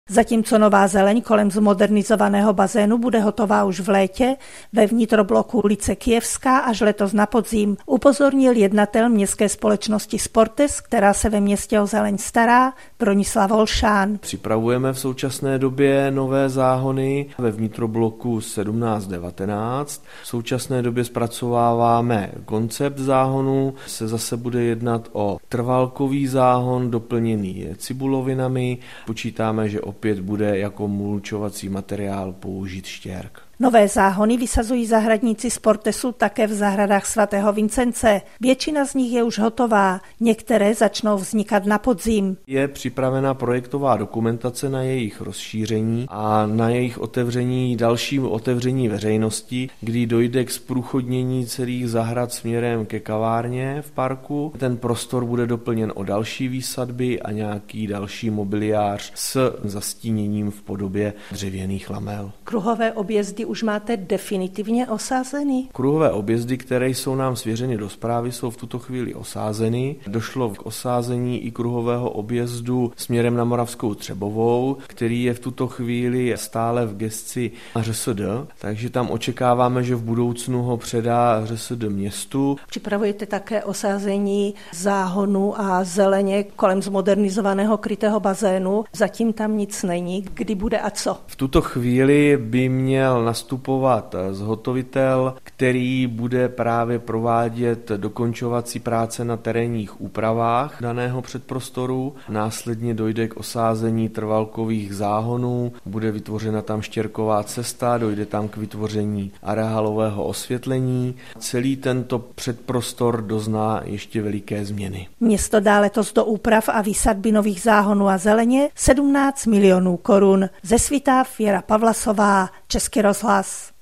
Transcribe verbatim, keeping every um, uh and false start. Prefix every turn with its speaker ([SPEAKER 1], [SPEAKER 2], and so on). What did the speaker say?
[SPEAKER 1] Zatímco nová zeleň kolem zmodernizovaného bazénu bude hotová už v létě, ve vnitrobloku ulice Kyjevská až letos na podzim, upozornil jednatel městské společnosti Sportes, která se ve městě o zeleň stará, Bronislav Olšán.
[SPEAKER 2] Připravujeme v současné době nové záhony ve vnitrobloku sedmnáct devatenáct. V současné době zpracováváme koncept záhonu, se zase bude jednat o trvalkový záhon doplněný cibulovinami. Počítáme, že opět bude jako mulčovací materiál použit štěrk.
[SPEAKER 1] Nové záhony vysazují zahradníci Sportesu také v zahradách svatého Vincence. Většina z nich je už hotová, některé začnou vznikat na podzim.
[SPEAKER 2] Je připravena projektová dokumentace na jejich rozšíření a na jejich otevření, dalším otevření veřejnosti, kdy dojde k zprůchodnění celých zahrad směrem ke kavárně v parku. Ten prostor bude doplněn o další výsadby a nějaký další mobiliář s zastíněním v podobě dřevěných lamel.
[SPEAKER 1] Kruhové objezdy už máte definitivně osázený?
[SPEAKER 2] Kruhové objezdy, které jsou nám svěřeny do správy, jsou v tuto chvíli osázeny. Došlo k osázení i kruhového objezdu směrem na Moravskou Třebovou, který je v tuto chvíli stále v gesci ŘSD, takže tam očekáváme, že v budoucnu ho předá ŘSD městu.
[SPEAKER 1] Připravujete také osázení záhonu a zeleně kolem zmodernizovaného krytého bazénu. Zatím tam nic není. Kdy bude a co?
[SPEAKER 2] V tuto chvíli by měl nastupovat zhotovitel, který bude právě provádět dokončovací práce na terénních úpravách daného předprostoru. Následně dojde k osázení trvalkových záhonů, bude vytvořena tam štěrková cesta, dojde tam k vytvoření areálového osvětlení. Celý tento předprostor dozná ještě veliké změny.
[SPEAKER 1] Město dá letos do úprav a výsadby nových záhonů a zeleně sedmnáct milionů korun. Ze Svitav Věra Pavlasová, Český rozhlas.